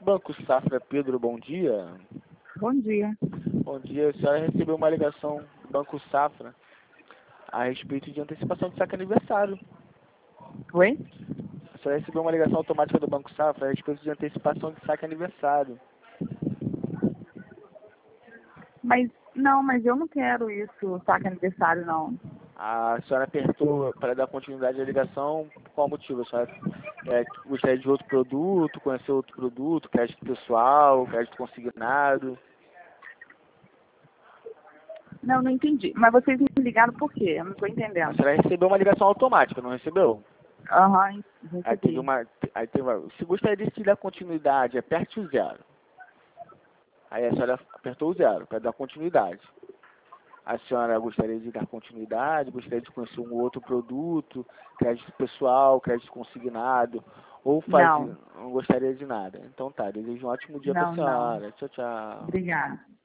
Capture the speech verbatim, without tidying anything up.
Banco Safra, Pedro, bom dia. Bom dia. Bom dia, a senhora recebeu uma ligação do Banco Safra a respeito de antecipação de saque aniversário. Oi? A senhora recebeu uma ligação automática do Banco Safra a respeito de antecipação de saque aniversário. Mas, não, mas eu não quero isso, saque aniversário, não. A senhora apertou para dar continuidade à ligação, por qual motivo? A senhora é, gostaria de outro produto, conhecer outro produto, crédito pessoal, crédito consignado? Não, não entendi. Mas vocês me ligaram por quê? Eu não estou A entendendo. senhora recebeu uma ligação automática, não recebeu? Aham, Aí teve recebi. uma, aí teve uma, se gostaria de dar continuidade, aperte o zero. Aí a senhora apertou o zero para dar continuidade. A senhora gostaria de dar continuidade, gostaria de conhecer um outro produto, crédito pessoal, crédito consignado, ou fazer, Não, não gostaria de nada. Então tá, desejo um ótimo dia para a não, não. senhora. Tchau, tchau. Obrigada.